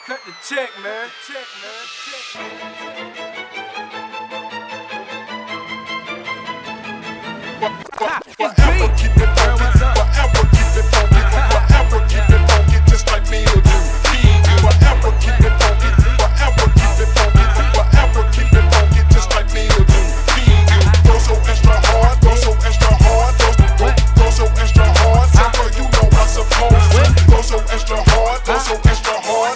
Cut the check, man. Forever keep it funky, forever keep it funky, forever keep it funky, just like me or you. Forever keep it funky, forever keep it funky, forever keep it funky, just like me or you. Go so extra hard, go so extra hard, go so extra hard. Tell her you know I'm supposed to. Go so extra hard, go so extra hard,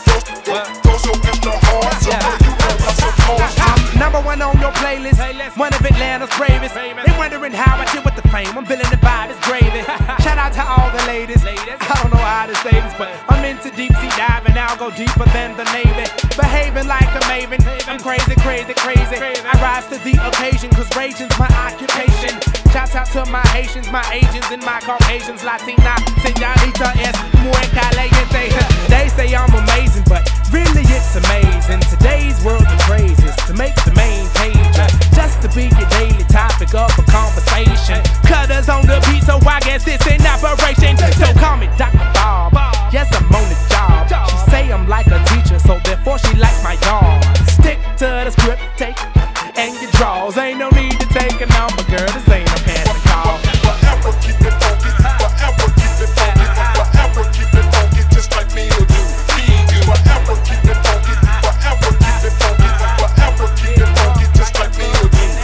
go so extra hard. Tell her you know I'm supposed to. Number one on your playlist, one of Atlanta's bravest. They wondering how I did with the fame. I'm feeling the vibe, it's gravy. Shout out to all the ladies. I don't know how to say this, but I'm into deep sea diving. I'll go deeper than the Navy. Behaving like a maven. I'm crazy, crazy, crazy. I rise to the occasion, cause raging's my occupation. Shouts out to my Haitians, my Asians, and my Caucasians. Latina, señorita es muy caliente. They say I'm amazing, but really it's amazing. Today's world the craziest to make the main page. Just to be your daily topic of a conversation. Cutters on the beat, so I guess it's in operation. So call me Dr. Bob. Yes, I'm on the job. She say I'm like a teacher, so therefore she likes my dog. Stick to the script, take and your draws. Ain't no need to take a number, girl. This ain't no casting call. Forever keep it funky, forever keep it funky, forever keep it funky, just like me or you. Forever keep it funky, forever keep it funky, forever keep it funky, just like me or you.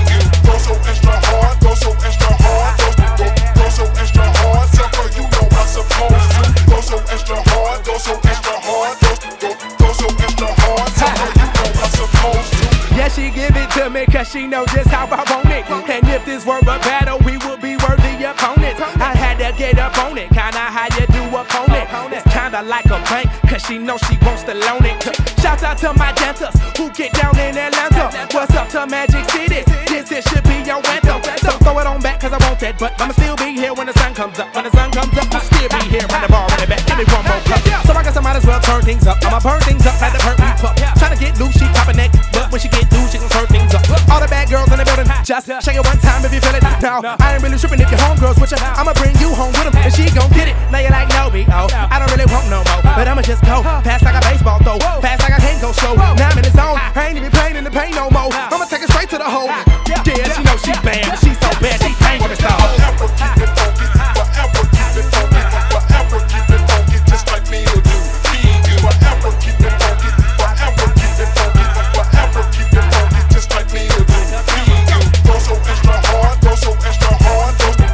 Go so extra hard, go so extra hard, go so extra hard. Tell her you know I'm supposed to. Go so extra hard, go so extra hard, go so extra hard. Tell her you know I'm supposed to. Yeah, she give it to me cause she know just how I want it. And if this were a battle, we would be worthy opponents. I had to get up on it, kinda how you do opponent. It's kinda like a bank, cause she knows she wants to loan it. Shouts out to my dancers who get down in Atlanta. What's up to Magic City? This should be your anthem. So throw it on back cause I want that, but I'ma still be here when the sun comes up. When the sun comes up, I'll still be here when the bar in the back. Give me one more cup. So I guess I might as well turn things up. I'ma burn things up, had to hurt me pup. Tryna get loose, she poppin' neck, but when she get loose, she gon' turn things up. All the bad girls in the building, just shake it one time if you feel it. Now, I ain't really trippin' if your homegirls with ya. I'ma bring you home with them, and she gon' get it. Now you're like, no, B.O. I don't really want no more, but I'ma just go fast like a baseball throw, fast like I can't go slow. Now I'm in the zone, I ain't even playing in the pain no more. I'ma take it straight to the hole. Yeah, she knows she bad, but she's so bad, she dangerous though. Forever keep it funky, forever keep it funky, forever keep it funky, just like me or you. Forever keep it funky, forever keep it funky, forever keep it funky, just like me or you. Go so extra hard, go so extra hard,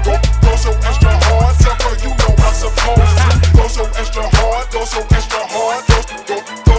go so extra hard. Tell her you know I'm supposed to. Go so extra hard, go so extra hard, go